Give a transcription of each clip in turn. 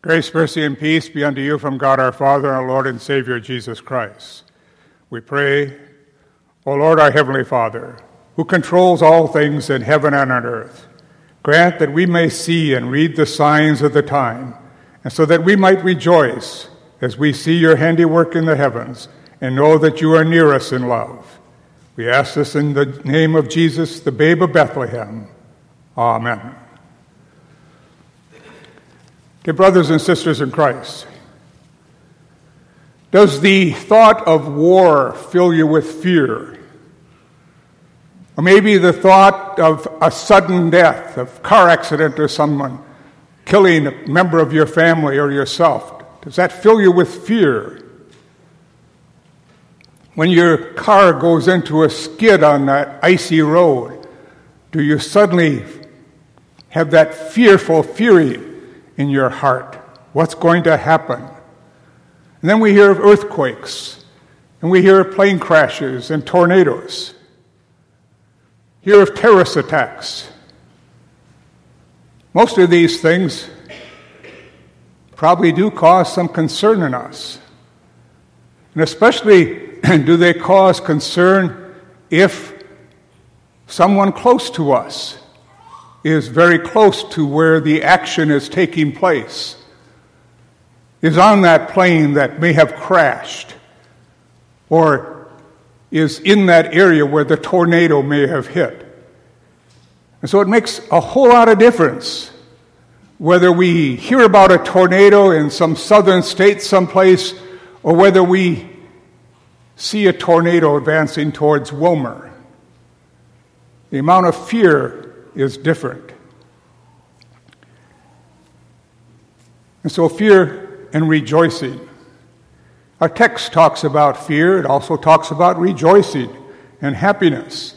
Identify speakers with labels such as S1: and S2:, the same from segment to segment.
S1: Grace, mercy, and peace be unto you from God our Father and our Lord and Savior Jesus Christ. We pray, O Lord, our Heavenly Father, who controls all things in heaven and on earth, grant that we may see and read the signs of the time, and so that we might rejoice as we see your handiwork in the heavens and know that you are near us in love. We ask this in the name of Jesus, the babe of Bethlehem. Amen. Dear brothers and sisters in Christ, does the thought of war fill you with fear? Or maybe the thought of a sudden death, a car accident or someone killing a member of your family or yourself, does that fill you with fear? When your car goes into a skid on that icy road, do you suddenly have that fearful fury in your heart? What's going to happen? And then we hear of earthquakes, and we hear of plane crashes and tornadoes, hear of terrorist attacks. Most of these things probably do cause some concern in us. And especially do they cause concern if someone close to us is very close to where the action is taking place, is on that plane that may have crashed, or is in that area where the tornado may have hit. And so it makes a whole lot of difference whether we hear about a tornado in some southern state someplace, or whether we see a tornado advancing towards Wilmer. The amount of fear is different. And so fear and rejoicing. Our text talks about fear. It also talks about rejoicing and happiness.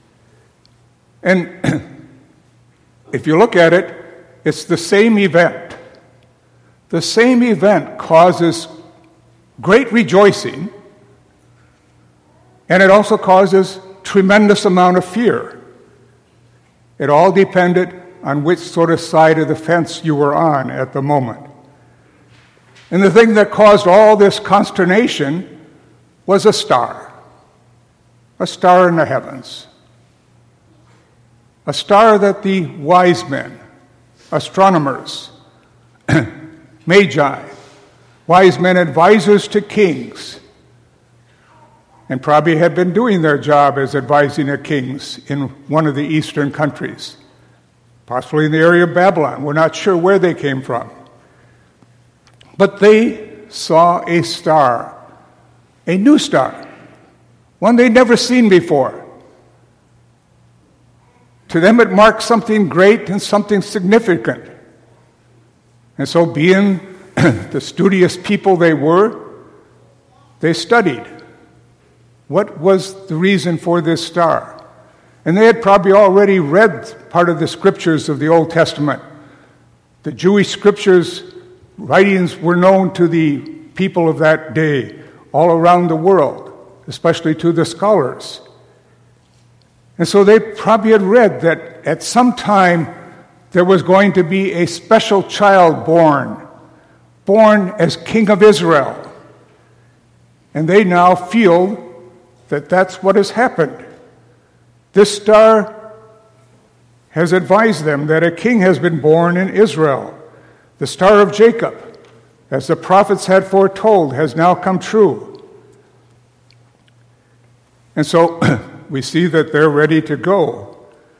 S1: And if you look at it, it's the same event. The same event causes great rejoicing, and it also causes tremendous amount of fear. It all depended on which sort of side of the fence you were on at the moment. And the thing that caused all this consternation was a star in the heavens. A star that the wise men, astronomers, magi, wise men advisors to kings, and probably had been doing their job as advising the kings in one of the eastern countries, possibly in the area of Babylon. We're not sure where they came from. But they saw a star, a new star, one they'd never seen before. To them it marked something great and something significant. And so being the studious people they were, they studied. What was the reason for this star? And they had probably already read part of the scriptures of the Old Testament. The Jewish scriptures, writings were known to the people of that day all around the world, especially to the scholars. And so they probably had read that at some time there was going to be a special child born as King of Israel. And they now feel that that's what has happened. This star has advised them that a king has been born in Israel. The star of Jacob, as the prophets had foretold, has now come true. And so we see that they're ready to go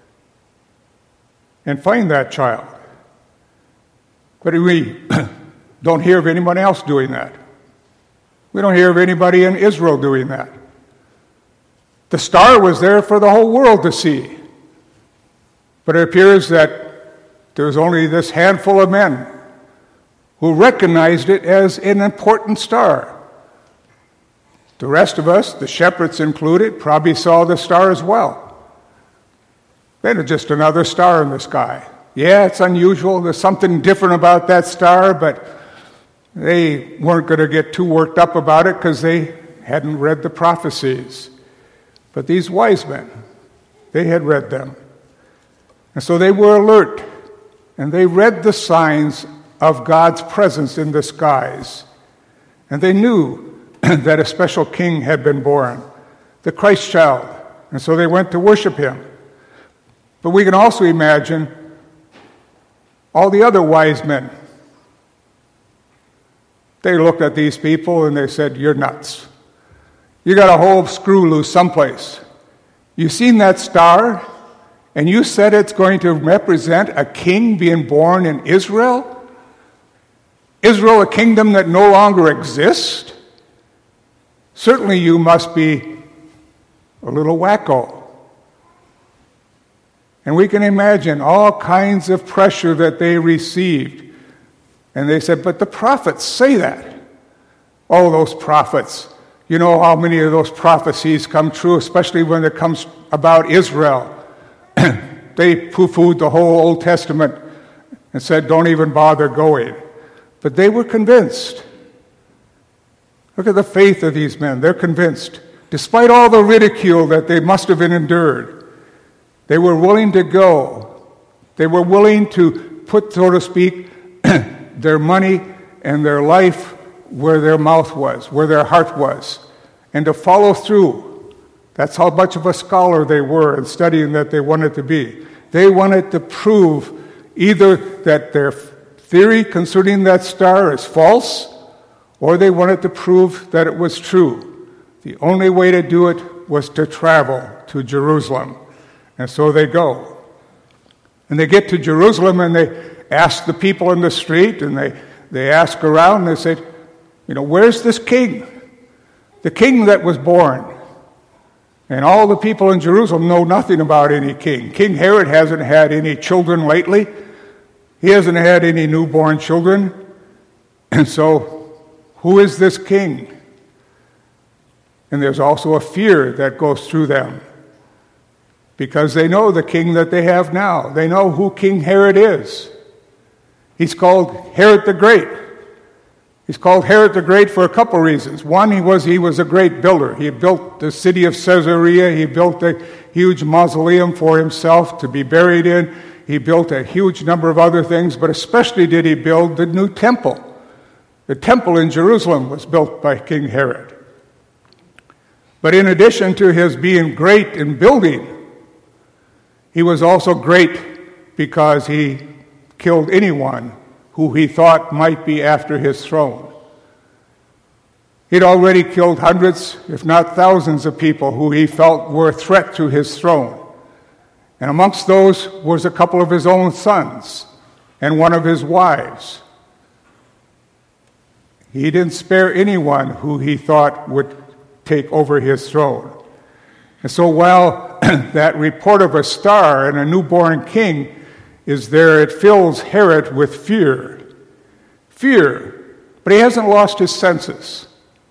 S1: and find that child. But we don't hear of anyone else doing that. We don't hear of anybody in Israel doing that. The star was there for the whole world to see. But it appears that there was only this handful of men who recognized it as an important star. The rest of us, the shepherds included, probably saw the star as well. Then it's just another star in the sky. Yeah, it's unusual. There's something different about that star, but they weren't going to get too worked up about it because they hadn't read the prophecies. But these wise men, they had read them. And so they were alert, and they read the signs of God's presence in the skies. And they knew that a special king had been born, the Christ child. And so they went to worship him. But we can also imagine all the other wise men. They looked at these people and they said, "You're nuts. You got a whole screw loose someplace. You seen that star? And you said it's going to represent a king being born in Israel? Israel, a kingdom that no longer exists? Certainly you must be a little wacko." And we can imagine all kinds of pressure that they received. And they said, "But the prophets say that." Oh, those prophets. You know how many of those prophecies come true, especially when it comes about Israel. They poo-pooed the whole Old Testament and said, "Don't even bother going." But they were convinced. Look at the faith of these men. They're convinced. Despite all the ridicule that they must have endured, they were willing to go. They were willing to put, so to speak, their money and their life where their mouth was, where their heart was, and to follow through. That's how much of a scholar they were in studying that they wanted to be. They wanted to prove either that their theory concerning that star is false, or they wanted to prove that it was true. The only way to do it was to travel to Jerusalem. And so they go. And they get to Jerusalem and they ask the people in the street, and they ask around, and they say, "Where's this king? The king that was born." And all the people in Jerusalem know nothing about any king. King Herod hasn't had any children lately. He hasn't had any newborn children. And so, who is this king? And there's also a fear that goes through them, because they know the king that they have now. They know who King Herod is. He's called Herod the Great. He's called Herod the Great for a couple reasons. One, he was a great builder. He built the city of Caesarea. He built a huge mausoleum for himself to be buried in. He built a huge number of other things, but especially did he build the new temple. The temple in Jerusalem was built by King Herod. But in addition to his being great in building, he was also great because he killed anyone who he thought might be after his throne. He'd already killed hundreds, if not thousands, of people who he felt were a threat to his throne. And amongst those was a couple of his own sons and one of his wives. He didn't spare anyone who he thought would take over his throne. And so while that report of a star and a newborn king is there, it fills Herod with fear. Fear. But he hasn't lost his senses.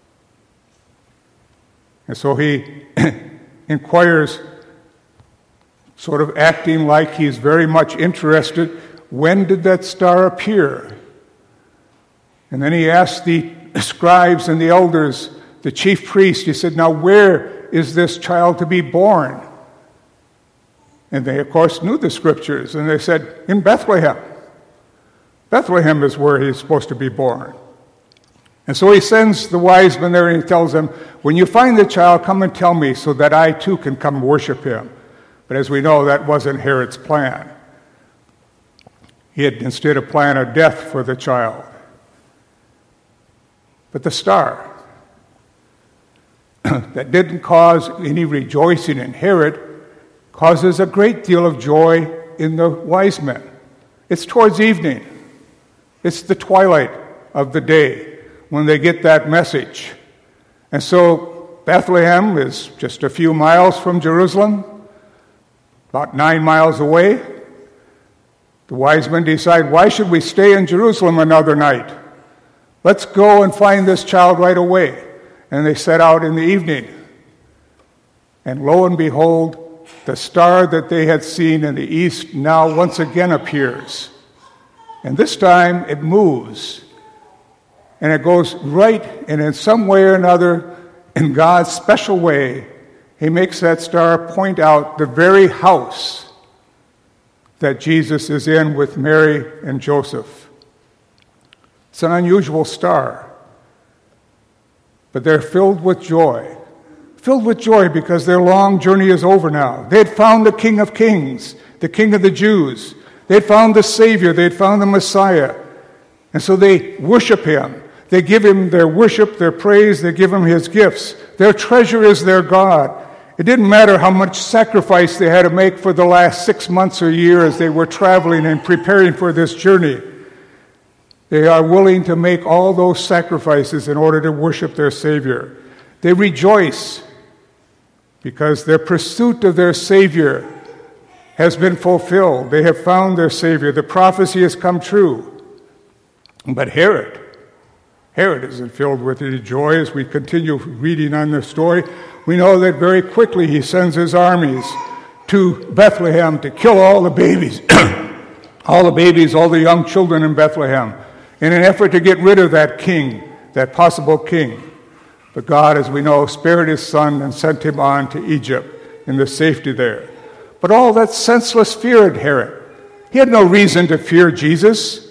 S1: And so he inquires, sort of acting like he's very much interested, when did that star appear? And then he asked the scribes and the elders, the chief priest, he said, "Now where is this child to be born?" And they, of course, knew the scriptures, and they said, "In Bethlehem. Bethlehem is where he's supposed to be born." And so he sends the wise men there and he tells them, "When you find the child, come and tell me so that I too can come worship him." But as we know, that wasn't Herod's plan. He had instead a plan of death for the child. But the star that didn't cause any rejoicing in Herod causes a great deal of joy in the wise men. It's towards evening. It's the twilight of the day when they get that message. And so Bethlehem is just a few miles from Jerusalem, about 9 miles away. The wise men decide, why should we stay in Jerusalem another night? Let's go and find this child right away. And they set out in the evening. And lo and behold, the star that they had seen in the east now once again appears. And this time it moves. And it goes right, and in some way or another, in God's special way, he makes that star point out the very house that Jesus is in with Mary and Joseph. It's an unusual star. But they're filled with joy. Filled with joy because their long journey is over now. They had found the King of Kings, the King of the Jews. They had found the Savior. They had found the Messiah. And so they worship him. They give him their worship, their praise. They give him his gifts. Their treasure is their God. It didn't matter how much sacrifice they had to make for the last 6 months or year as they were traveling and preparing for this journey. They are willing to make all those sacrifices in order to worship their Savior. They rejoice because their pursuit of their Savior has been fulfilled. They have found their Savior. The prophecy has come true. But Herod isn't filled with any joy. As we continue reading on this story, we know that very quickly he sends his armies to Bethlehem to kill all the babies, all the young children in Bethlehem, in an effort to get rid of that king, that possible king. But God, as we know, spared his son and sent him on to Egypt in the safety there. But all that senseless fear at Herod. He had no reason to fear Jesus.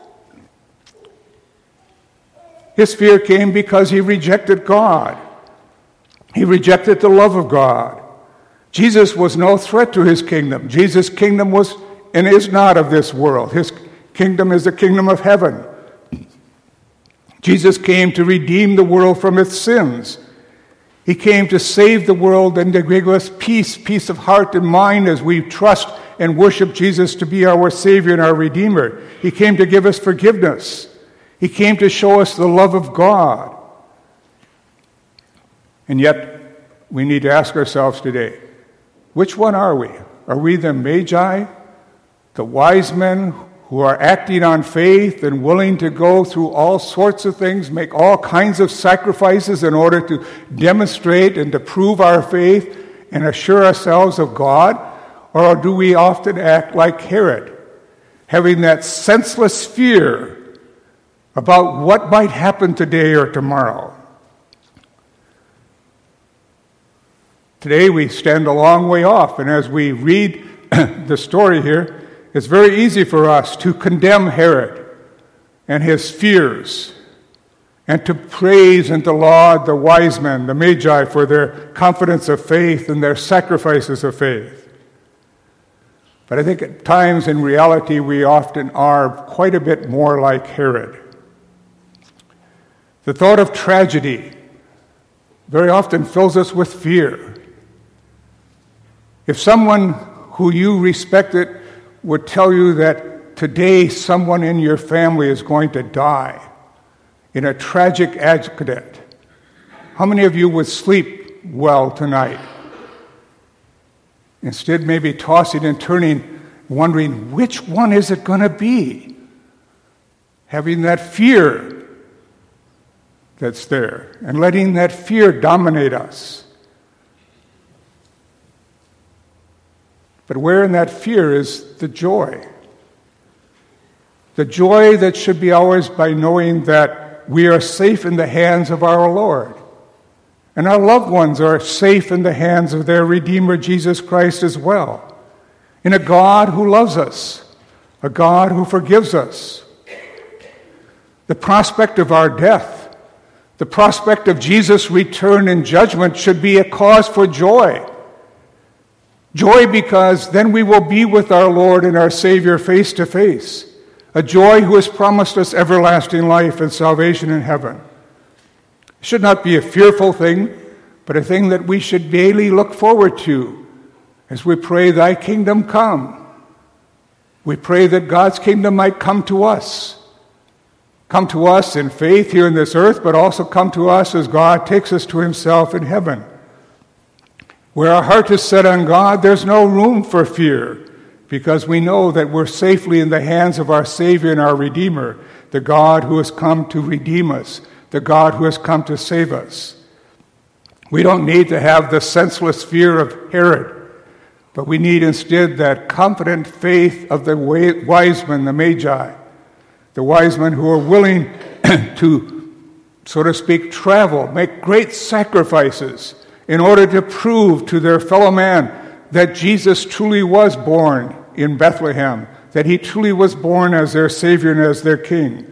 S1: His fear came because he rejected God. He rejected the love of God. Jesus was no threat to his kingdom. Jesus' kingdom was and is not of this world. His kingdom is the kingdom of heaven. Jesus came to redeem the world from its sins. He came to save the world and to give us peace of heart and mind as we trust and worship Jesus to be our Savior and our Redeemer. He came to give us forgiveness. He came to show us the love of God. And yet, we need to ask ourselves today, which one are we? Are we the Magi, the wise men who are acting on faith and willing to go through all sorts of things, make all kinds of sacrifices in order to demonstrate and to prove our faith and assure ourselves of God? Or do we often act like Herod, having that senseless fear about what might happen today or tomorrow? Today we stand a long way off, and as we read the story here, it's very easy for us to condemn Herod and his fears and to praise and to laud the wise men, the Magi, for their confidence of faith and their sacrifices of faith. But I think at times in reality we often are quite a bit more like Herod. The thought of tragedy very often fills us with fear. If someone who you respected would tell you that today someone in your family is going to die in a tragic accident, how many of you would sleep well tonight? Instead, maybe tossing and turning, wondering, which one is it going to be? Having that fear that's there and letting that fear dominate us. But where in that fear is the joy? The joy that should be ours by knowing that we are safe in the hands of our Lord. And our loved ones are safe in the hands of their Redeemer, Jesus Christ, as well. In a God who loves us, a God who forgives us. The prospect of our death, the prospect of Jesus' return and judgment should be a cause for joy. Joy because then we will be with our Lord and our Savior face to face. A joy who has promised us everlasting life and salvation in heaven. It should not be a fearful thing, but a thing that we should daily look forward to as we pray, Thy kingdom come. We pray that God's kingdom might come to us. Come to us in faith here in this earth, but also come to us as God takes us to Himself in heaven. Where our heart is set on God, there's no room for fear, because we know that we're safely in the hands of our Savior and our Redeemer, the God who has come to redeem us, the God who has come to save us. We don't need to have the senseless fear of Herod, but we need instead that confident faith of the wise men, the Magi, the wise men who are willing to, so to speak, travel, make great sacrifices, in order to prove to their fellow man that Jesus truly was born in Bethlehem, that He truly was born as their Savior and as their King.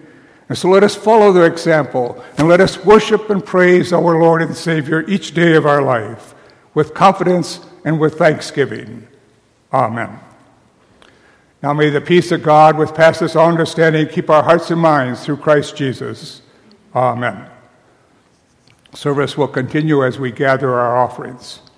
S1: And so let us follow their example, and let us worship and praise our Lord and Savior each day of our life with confidence and with thanksgiving. Amen. Now may the peace of God, which passes all understanding, keep our hearts and minds through Christ Jesus. Amen. Service will continue as we gather our offerings.